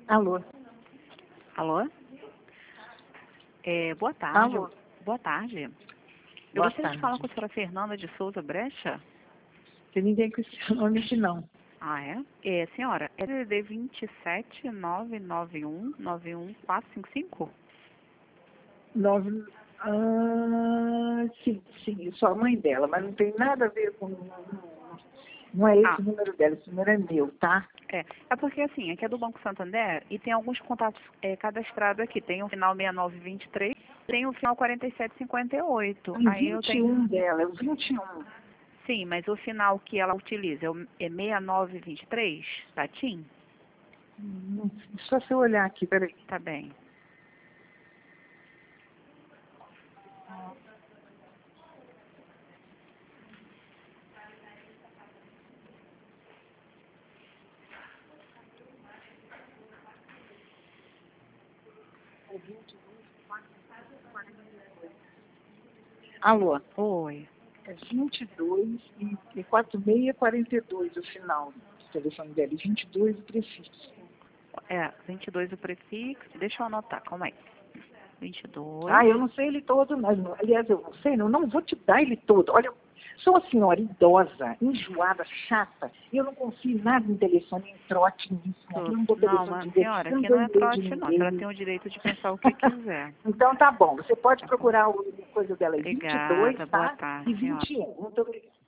Alô? Alô? Boa tarde. Alô? Boa tarde. Eu Boa gostaria de falar tarde. com a senhora Fernanda de Souza Brecha. Tem ninguém com esse nome aqui, não. Ah, é? Senhora, é DDD 27 991 91455? Nove... sim, sou a mãe dela, mas não tem nada a ver com... Não é esse Ah, o número dela, esse número é meu, tá? é porque assim, aqui é do Banco Santander e tem alguns contatos cadastrados aqui. Tem o final 6923, tem o final 4758. Tem Aí eu tenho... 21 dela, é o 21. Sim, mas o final que ela utiliza é 6923, da TIM? Só se eu olhar aqui, peraí. Tá bem. Alô? Oi. É 22 e 4642 o final do telefone dela. 22 o prefixo. 22 o prefixo. Deixa eu anotar, calma aí. 22. Eu não sei ele todo, mas, aliás, eu não sei, não vou te dar ele todo. Olha, eu sou uma senhora idosa, enjoada, chata, e eu não confio em nada em telefone, em trote, nisso, naquilo, eu não dou Não, telefone de mas ninguém, senhora, eu não aqui dou não é e-mail de trote, não. A senhora ninguém. tem o direito de pensar o que quiser. Então tá bom, você pode Tá bom. procurar o coisa dela, é 22, Obrigada, boa tá? tarde, E senhora. 21. Muito obrigada.